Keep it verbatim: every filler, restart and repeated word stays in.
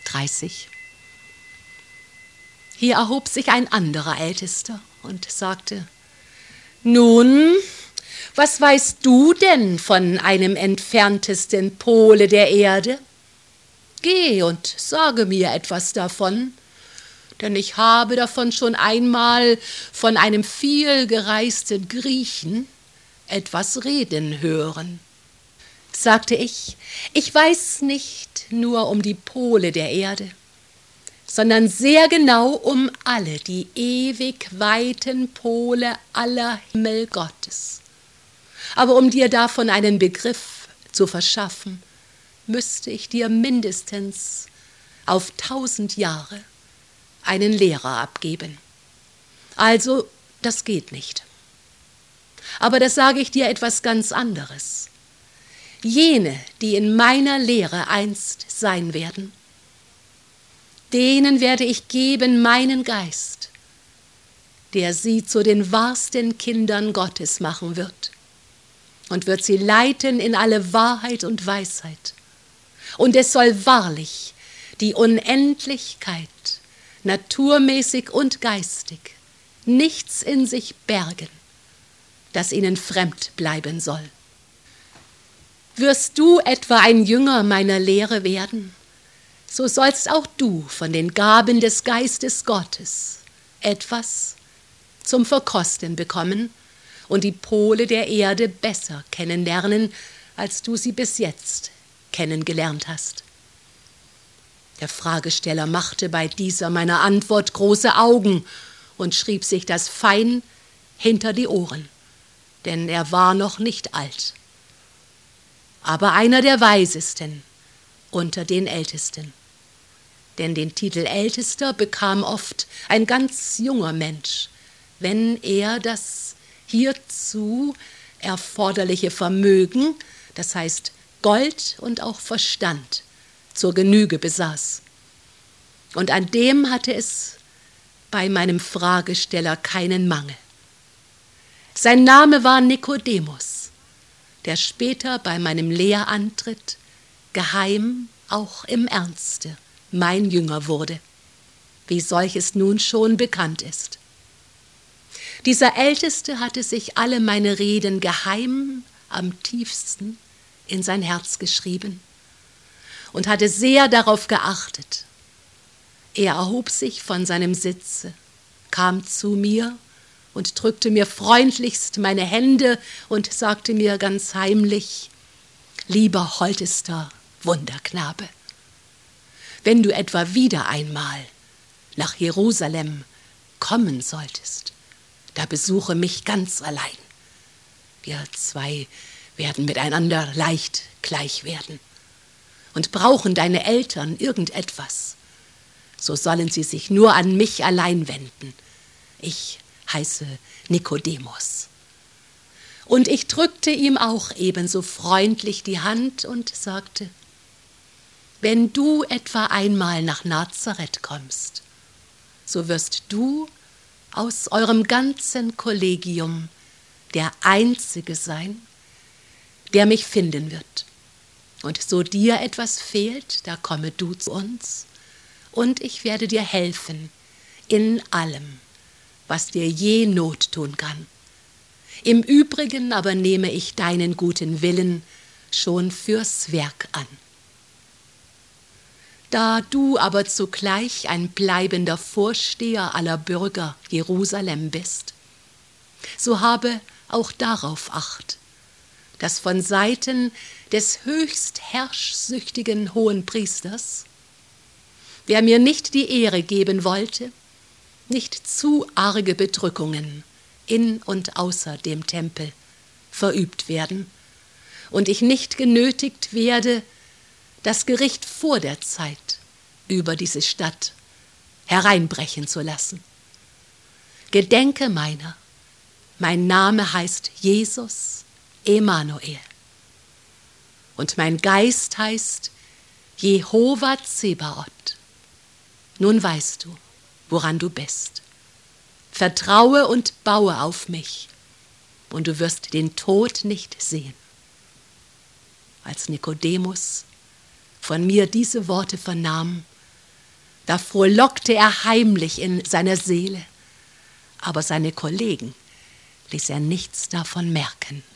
kreisig. Hier erhob sich ein anderer Ältester und sagte: »Nun, was weißt du denn von einem entferntesten Pole der Erde? Geh und sage mir etwas davon, denn ich habe davon schon einmal von einem vielgereisten Griechen etwas reden hören.« Sagte ich: »Ich weiß nicht nur um die Pole der Erde, sondern sehr genau um alle die ewig weiten Pole aller Himmel Gottes. Aber um dir davon einen Begriff zu verschaffen, müsste ich dir mindestens auf tausend Jahre einen Lehrer abgeben. Also, das geht nicht. Aber das sage ich dir etwas ganz anderes. Jene, die in meiner Lehre einst sein werden, denen werde ich geben meinen Geist, der sie zu den wahrsten Kindern Gottes machen wird und wird sie leiten in alle Wahrheit und Weisheit. Und es soll wahrlich die Unendlichkeit, naturmäßig und geistig, nichts in sich bergen, das ihnen fremd bleiben soll. Wirst du etwa ein Jünger meiner Lehre werden, so sollst auch du von den Gaben des Geistes Gottes etwas zum Verkosten bekommen und die Pole der Erde besser kennenlernen, als du sie bis jetzt kennengelernt hast.« Der Fragesteller machte bei dieser meiner Antwort große Augen und schrieb sich das fein hinter die Ohren, denn er war noch nicht alt, aber einer der Weisesten unter den Ältesten. Denn den Titel Ältester bekam oft ein ganz junger Mensch, wenn er das hierzu erforderliche Vermögen, das heißt Gold und auch Verstand, zur Genüge besaß. Und an dem hatte es bei meinem Fragesteller keinen Mangel. Sein Name war Nikodemus, der später bei meinem Lehrantritt geheim, auch im Ernste, mein Jünger wurde, wie solches nun schon bekannt ist. Dieser Älteste hatte sich alle meine Reden geheim am tiefsten in sein Herz geschrieben und hatte sehr darauf geachtet. Er erhob sich von seinem Sitze, kam zu mir und drückte mir freundlichst meine Hände und sagte mir ganz heimlich: »Lieber holdester Wunderknabe, wenn du etwa wieder einmal nach Jerusalem kommen solltest, da besuche mich ganz allein. Wir zwei werden miteinander leicht gleich werden. Und brauchen deine Eltern irgendetwas, so sollen sie sich nur an mich allein wenden. Ich heiße Nikodemus.« Und ich drückte ihm auch ebenso freundlich die Hand und sagte: »Wenn du etwa einmal nach Nazareth kommst, so wirst du aus eurem ganzen Kollegium der Einzige sein, der mich finden wird. Und so dir etwas fehlt, da komme du zu uns, und ich werde dir helfen in allem, was dir je Not tun kann. Im Übrigen aber nehme ich deinen guten Willen schon fürs Werk an. Da du aber zugleich ein bleibender Vorsteher aller Bürger Jerusalem bist, so habe auch darauf Acht, dass von Seiten des höchst herrschsüchtigen Hohenpriesters, der mir nicht die Ehre geben wollte, nicht zu arge Bedrückungen in und außer dem Tempel verübt werden und ich nicht genötigt werde, das Gericht vor der Zeit über diese Stadt hereinbrechen zu lassen. Gedenke meiner, mein Name heißt Jesus Emanuel und mein Geist heißt Jehova Zebaoth. Nun weißt du, woran du bist. Vertraue und baue auf mich, und du wirst den Tod nicht sehen.« Als Nikodemus von mir diese Worte vernahm, Da frohlockte er heimlich in seiner Seele, aber seine Kollegen ließ er nichts davon merken.